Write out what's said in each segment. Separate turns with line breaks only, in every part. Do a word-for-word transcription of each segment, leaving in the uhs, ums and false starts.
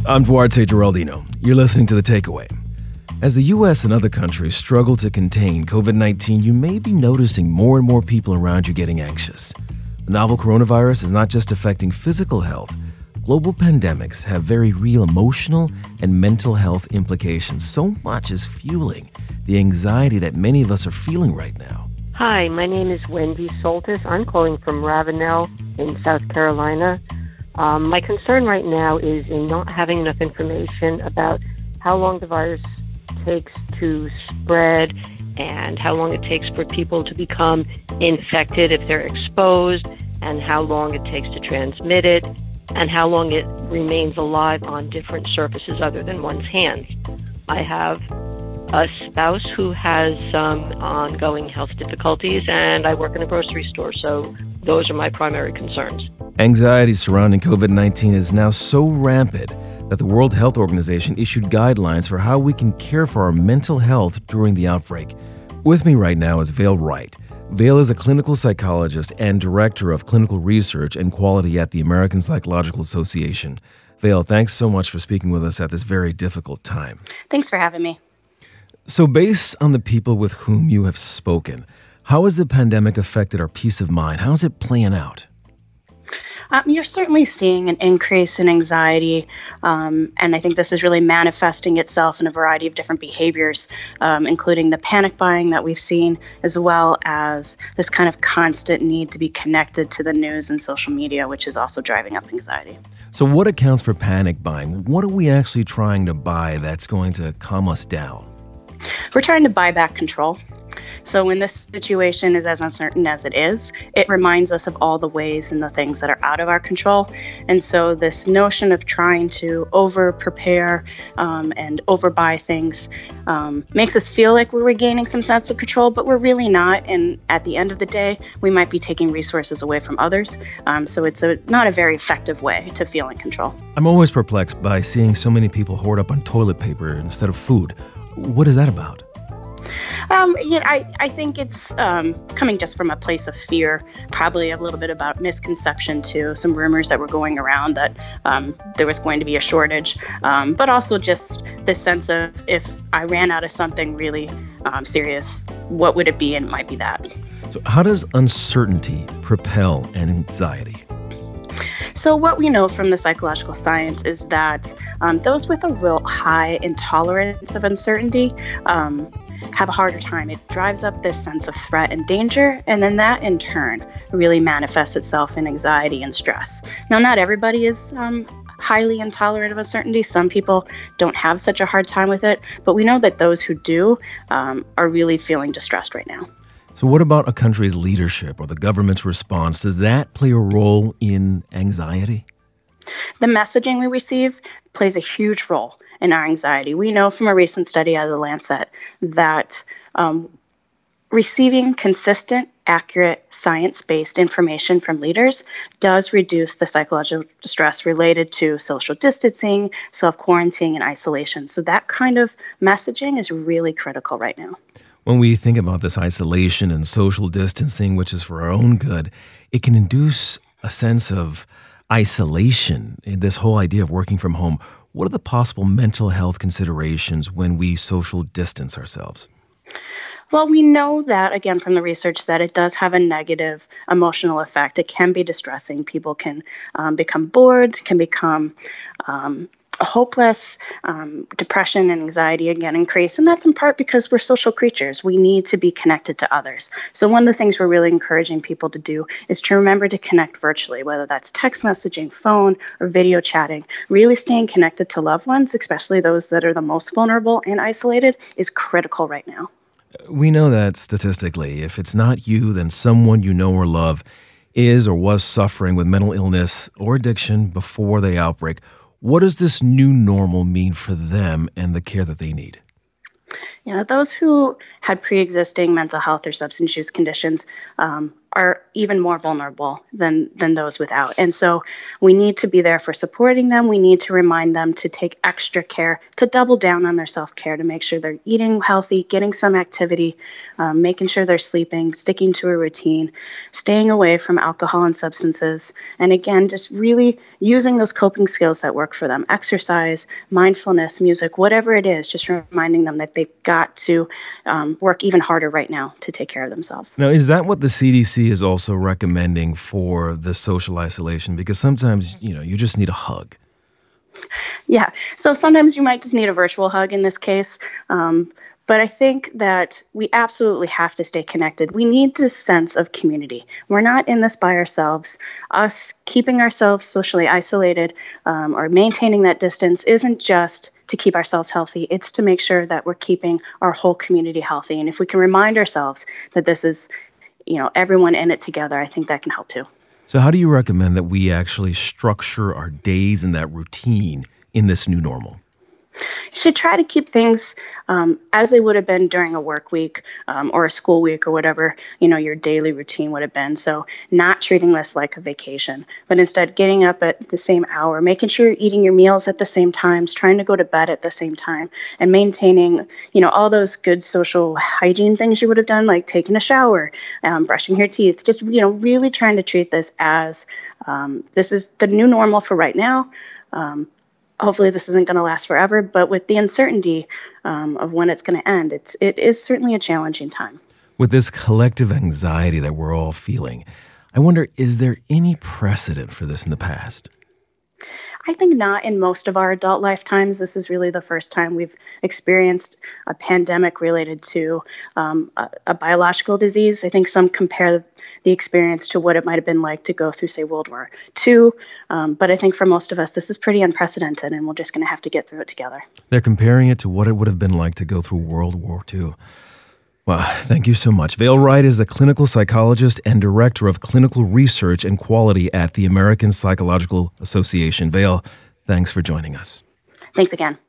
I'm Duarte Geraldino. You're listening to The Takeaway. As the U S and other countries struggle to contain covid nineteen, you may be noticing more and more people around you getting anxious. The novel coronavirus is not just affecting physical health. Global pandemics have very real emotional and mental health implications. So much is fueling the anxiety that many of us are feeling right now.
Hi, my name is Wendy Soltis. I'm calling from Ravenel in South Carolina. Um, my concern right now is in not having enough information about how long the virus takes to spread and how long it takes for people to become infected if they're exposed, and how long it takes to transmit it, and how long it remains alive on different surfaces other than one's hands. I have a spouse who has some ongoing health difficulties, and I work in a grocery store, so those are my primary concerns.
Anxiety surrounding covid nineteen is now so rampant that the World Health Organization issued guidelines for how we can care for our mental health during the outbreak. With me right now is Vail Wright. Vail is a clinical psychologist and director of clinical research and quality at the American Psychological Association. Vail, thanks so much for speaking with us at this very difficult time.
Thanks for having me.
So based on the people with whom you have spoken, how has the pandemic affected our peace of mind? How is it playing out?
Um, you're certainly seeing an increase in anxiety, um, and I think this is really manifesting itself in a variety of different behaviors, um, including the panic buying that we've seen, as well as this kind of constant need to be connected to the news and social media, which is also driving up anxiety.
So what accounts for panic buying? What are we actually trying to buy that's going to calm us down?
We're trying to buy back control. So when this situation is as uncertain as it is, it reminds us of all the ways and the things that are out of our control. And so this notion of trying to over-prepare um, and overbuy things um, makes us feel like we're regaining some sense of control, but we're really not. And at the end of the day, we might be taking resources away from others. Um, so it's a, not a very effective way to feel in control.
I'm always perplexed by seeing so many people hoard up on toilet paper instead of food. What is that about?
Um, yeah, I, I think it's um, coming just from a place of fear, probably a little bit about misconception too, some rumors that were going around that um, there was going to be a shortage, um, but also just this sense of if I ran out of something really um, serious, what would it be? And it might be that.
So how does uncertainty propel an anxiety?
So what we know from the psychological science is that um, those with a real high intolerance of uncertainty um, have a harder time. It drives up this sense of threat and danger, and then that in turn really manifests itself in anxiety and stress. Now, not everybody is um, highly intolerant of uncertainty. Some people don't have such a hard time with it, but we know that those who do um, are really feeling distressed right now.
So what about a country's leadership or the government's response? Does that play a role in anxiety?
The messaging we receive plays a huge role in our anxiety. We know from a recent study out of the Lancet that um, receiving consistent, accurate, science-based information from leaders does reduce the psychological stress related to social distancing, self-quarantining, and isolation. So that kind of messaging is really critical right now.
When we think about this isolation and social distancing, which is for our own good, it can induce a sense of isolation in this whole idea of working from home. What are the possible mental health considerations when we social distance ourselves?
Well, we know that, again, from the research, that it does have a negative emotional effect. It can be distressing. People can um, become bored, can become um, hopeless, um, depression and anxiety again increase. And that's in part because we're social creatures. We need to be connected to others. So one of the things we're really encouraging people to do is to remember to connect virtually, whether that's text messaging, phone, or video chatting. Really staying connected to loved ones, especially those that are the most vulnerable and isolated, is critical right now.
We know that statistically, if it's not you, then someone you know or love is or was suffering with mental illness or addiction before the outbreak. What does this new normal mean for them and the care that they need?
Yeah, those who had pre-existing mental health or substance use conditions um, are even more vulnerable than than those without. And so we need to be there for supporting them. We need to remind them to take extra care, to double down on their self-care, to make sure they're eating healthy, getting some activity, um, making sure they're sleeping, sticking to a routine, staying away from alcohol and substances. And again, just really using those coping skills that work for them, exercise, mindfulness, music, whatever it is, just reminding them that they've got to um, work even harder right now to take care of themselves.
Now, is that what the C D C is also recommending for the social isolation? Because sometimes, you know, you just need a hug.
Yeah. So sometimes you might just need a virtual hug in this case. Um, but I think that we absolutely have to stay connected. We need this sense of community. We're not in this by ourselves. Us keeping ourselves socially isolated um, or maintaining that distance isn't just to keep ourselves healthy. It's to make sure that we're keeping our whole community healthy. And if we can remind ourselves that this is, you know, everyone in it together, I think that can help too.
So how do you recommend that we actually structure our days and that routine in this new normal?
You should try to keep things um, as they would have been during a work week um, or a school week or whatever, you know, your daily routine would have been. So not treating this like a vacation, but instead getting up at the same hour, making sure you're eating your meals at the same times, trying to go to bed at the same time, and maintaining, you know, all those good social hygiene things you would have done, like taking a shower, um, brushing your teeth, just, you know, really trying to treat this as um, this is the new normal for right now. Um, Hopefully this isn't going to last forever, but with the uncertainty um, of when it's going to end, it's it is certainly a challenging time.
With this collective anxiety that we're all feeling, I wonder, is there any precedent for this in the past?
I think not in most of our adult lifetimes. This is really the first time we've experienced a pandemic related to um, a, a biological disease. I think some compare the experience to what it might have been like to go through, say, World War Two. Um, but I think for most of us, this is pretty unprecedented, and we're just going to have to get through it together.
They're comparing it to what it would have been like to go through World War Two. Well, thank you so much. Vail Wright is the clinical psychologist and director of clinical research and quality at the American Psychological Association. Vail, thanks for joining us.
Thanks again.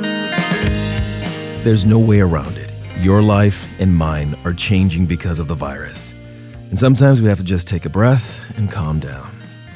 There's no way around it. Your life and mine are changing because of the virus. And sometimes we have to just take a breath and calm down.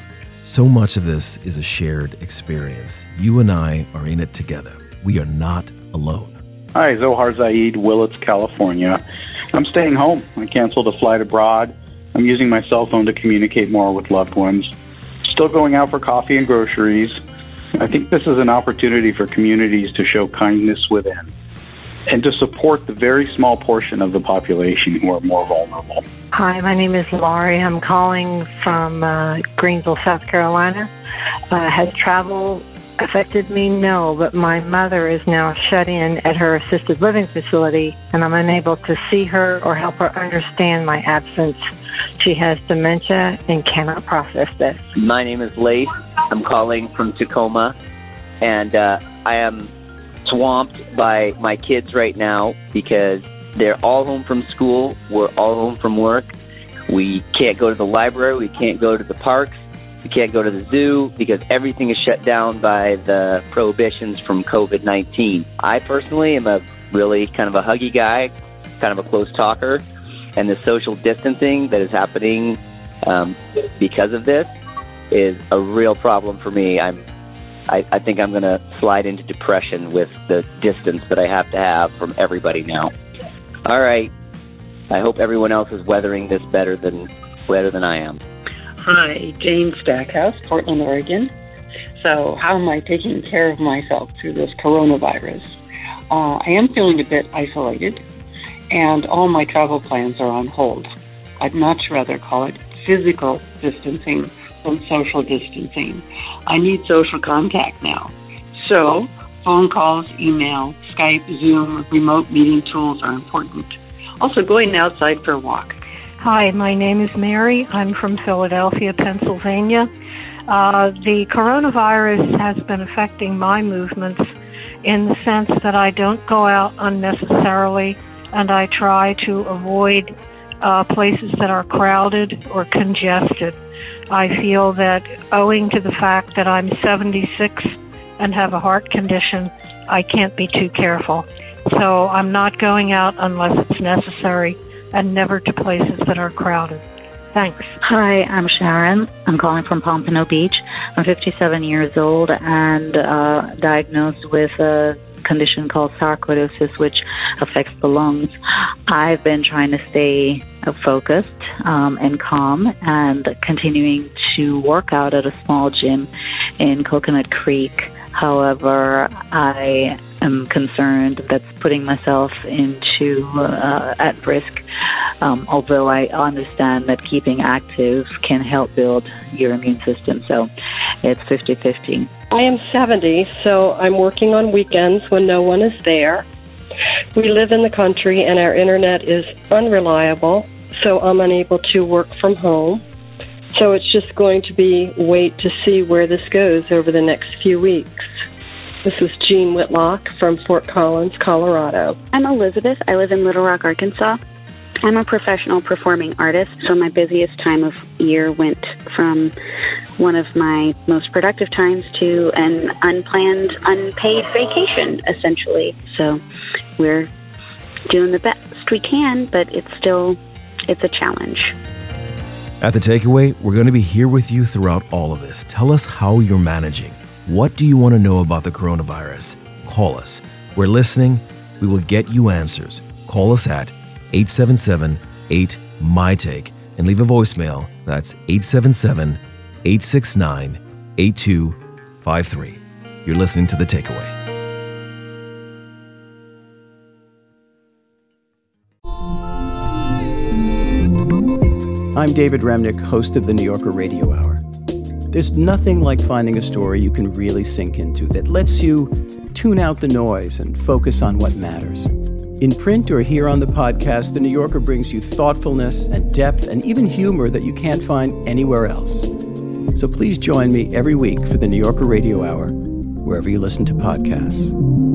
So much of this is a shared experience. You and I are in it together. We are not alone.
Hi, Zohar Zaid, Willits, California. I'm staying home. I canceled a flight abroad. I'm using my cell phone to communicate more with loved ones. Still going out for coffee and groceries. I think this is an opportunity for communities to show kindness within and to support the very small portion of the population who are more vulnerable.
Hi, my name is Laurie. I'm calling from uh, Greenville, South Carolina. Uh, has travel affected me? No, but my mother is now shut in at her assisted living facility, and I'm unable to see her or help her understand my absence. She has dementia and cannot process this.
My name is Lace. I'm calling from Tacoma, and uh, I am swamped by my kids right now because they're all home from school. We're all home from work. We can't go to the library. We can't go to the parks. We can't go to the zoo because everything is shut down by the prohibitions from covid nineteen. I personally am a really kind of a huggy guy, kind of a close talker, and the social distancing that is happening um, because of this is a real problem for me. I'm, I, I think I'm going to slide into depression with the distance that I have to have from everybody now. All right. I hope everyone else is weathering this better than better than I am.
Hi, Jane Stackhouse, Portland, Oregon. So how am I taking care of myself through this coronavirus? Uh, I am feeling a bit isolated, and all my travel plans are on hold. I'd much rather call it physical distancing than social distancing. I need social contact now. So phone calls, email, Skype, Zoom, remote meeting tools are important. Also going outside for a walk.
Hi, my name is Mary. I'm from Philadelphia, Pennsylvania. Uh, the coronavirus has been affecting my movements in the sense that I don't go out unnecessarily, and I try to avoid uh, places that are crowded or congested. I feel that owing to the fact that I'm seventy-six and have a heart condition, I can't be too careful. So I'm not going out unless it's necessary, and never to places that are crowded. Thanks.
Hi, I'm Sharon. I'm calling from Pompano Beach. I'm fifty-seven years old and uh, diagnosed with a condition called sarcoidosis, which affects the lungs. I've been trying to stay focused um, and calm and continuing to work out at a small gym in Coconut Creek. However, I am concerned that's putting myself into uh, at risk, um, although I understand that keeping active can help build your immune system. So it's fifty-fifty.
I am seventy, so I'm working on weekends when no one is there. We live in the country and our internet is unreliable, so I'm unable to work from home. So it's just going to be wait to see where this goes over the next few weeks. This is Jean Whitlock from Fort Collins, Colorado.
I'm Elizabeth. I live in Little Rock, Arkansas. I'm a professional performing artist, so my busiest time of year went from one of my most productive times to an unplanned, unpaid vacation, essentially. So we're doing the best we can, but it's still, it's a challenge.
At The Takeaway, we're going to be here with you throughout all of this. Tell us how you're managing. What do you want to know about the coronavirus? Call us. We're listening. We will get you answers. Call us at eight seven seven, eight, M Y Take and leave a voicemail. That's eight seven seven, eight six nine, eight two five three. You're listening to The Takeaway.
I'm David Remnick, host of the New Yorker Radio Hour. There's nothing like finding a story you can really sink into that lets you tune out the noise and focus on what matters. In print or here on the podcast, The New Yorker brings you thoughtfulness and depth and even humor that you can't find anywhere else. So please join me every week for the New Yorker Radio Hour, wherever you listen to podcasts.